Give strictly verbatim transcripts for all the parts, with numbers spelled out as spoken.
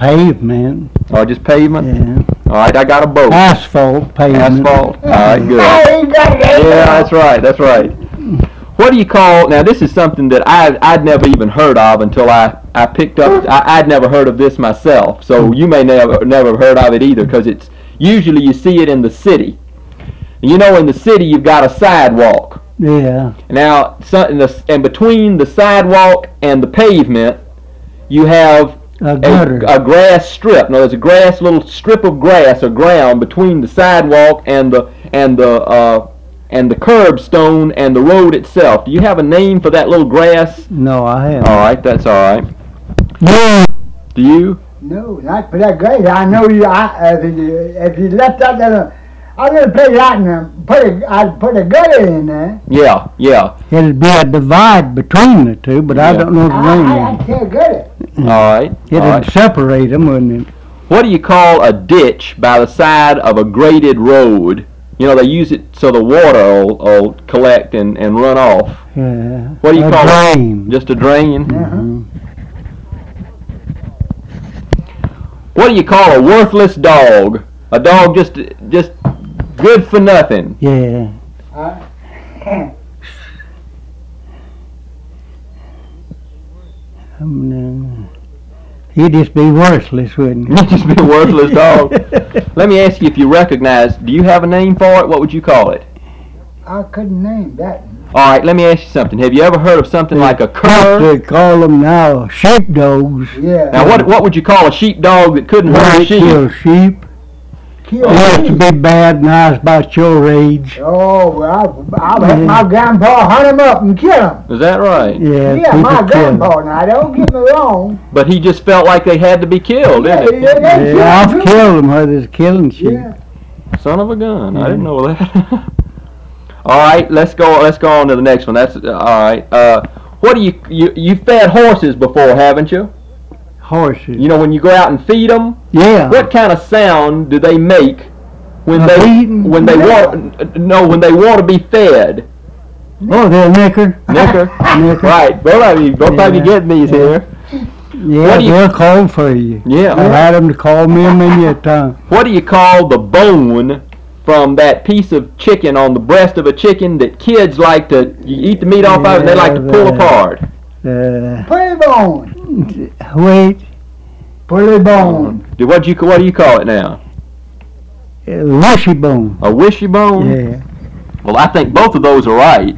pavement. Or just pavement? Yeah. All right, I got a boat. Asphalt pavement. Asphalt. All right, good. Yeah, that's right. That's right. What do you call? Now, this is something that I I'd never even heard of until I I picked up. I, I'd never heard of this myself. So you may never never heard of it either, because it's usually you see it in the city. You know, in the city you've got a sidewalk. Yeah. Now, so, in the, and between the sidewalk and the pavement, you have A gutter. a, a grass strip. Now, there's a grass, little strip of grass or ground between the sidewalk and the and the uh, and the curbstone and the road itself. Do you have a name for that little grass? No, I haven't. All right, that's all right. Yeah. Do you? No, not for that great. I know you. I, if you if you left that there, I'm gonna put it out in there. Put a, I'd put a gutter in there. Yeah, yeah. It'd be a divide between the two, but I Yeah. don't know the I, name I, of I it. can't get it. All right. It'd All right. separate them, wouldn't it? What do you call a ditch by the side of a graded road? You know, they use it so the water will, will collect and, and run off. Yeah. What do you a call drain. it? Just a drain? Mhm. What do you call a worthless dog? A dog just just good for nothing. Yeah. Uh, Um, uh, he'd just be worthless, wouldn't he? Just be a worthless dog. Let me ask you if you recognize, do you have a name for it? What would you call it? I couldn't name that. All right, let me ask you something. Have you ever heard of something like a cur? They call them now sheepdogs. Yeah. Now, what what would you call a sheepdog that couldn't hurt They a sheep? kill sheep. Kill They used to sheep. be bad and I was about your age. Oh, well, I, I let my grandpa hunt him up and kill him. Is that right? Yeah, Yeah, people my kill 'em. grandpa. Now, don't get me wrong. But he just felt like they had to be killed, Yeah, didn't yeah, he? they Yeah, I've kill 'em. killed them where there's killing sheep. Yeah. Son of a gun. I Yeah. didn't know that. All right, let's go. Let's go on to the next one. That's uh, all right. Uh, what do you you you fed horses before, haven't you? Horses. You know when you go out and feed them, Yeah. what kind of sound do they make when Uh, they feeding? when they want no when they want to be fed? Oh, they're nicker. Nicker. Nicker. Right. Both of you. Both of you Yeah. getting these Yeah. here. Yeah, What do you- they'll call for you. Yeah. I've had them to call me a many a time. What do you call the bone from that piece of chicken on the breast of a chicken that kids like to you eat the meat off of and they like to pull Yeah, apart? Uh, Pulley bone. wait, Pulley bone. Do what you what do you call it now? uh, wishy bone. A wishy bone? Yeah. Well, I think both of those are right.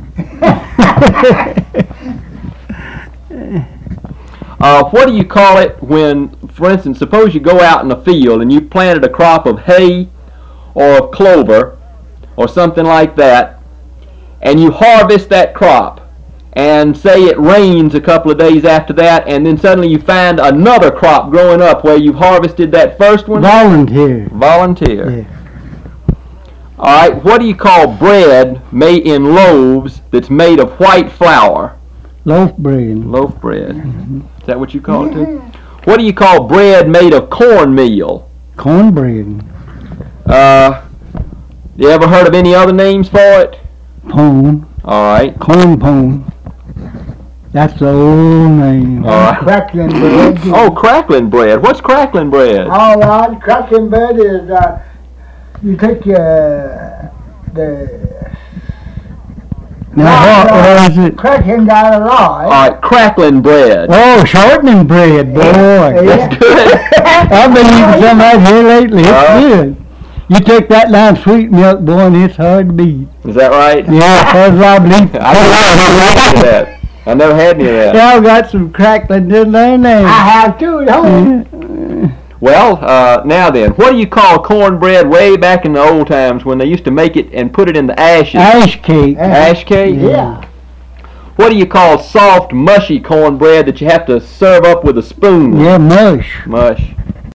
Uh, what do you call it when, for instance, suppose you go out in a field and you planted a crop of hay or of clover or something like that, and you harvest that crop, and say it rains a couple of days after that, and then suddenly you find another crop growing up where you've harvested that first one? Volunteer. Volunteer. Yeah. All right, what do you call bread made in loaves that's made of white flour? Loaf bread. Loaf bread. Is that what you call it too? What do you call bread made of cornmeal? Cornbread. Uh, you ever heard of any other names for it? Pone. All right. Corn pone. That's the old name. All right. Crackling bread. Oh, crackling bread. What's crackling bread? All right, crackling bread is uh, you take uh, the Now, what, what is it? cracking got a All lot. right, crackling bread. Oh, shortening bread, boy. That's good. I've been eating some out here lately. It's Uh, good. You take that down sweet milk, boy, and it's hard to beat. Is that right? Yeah, that's what I believe. I never had any of that. I never had any of that. Yeah, I've got some crackling in there I now. have two at home. Well, uh, now then, what do you call cornbread way back in the old times when they used to make it and put it in the ashes? Ash cake. Ash cake? Yeah. What do you call soft, mushy cornbread that you have to serve up with a spoon? Yeah, mush. Mush.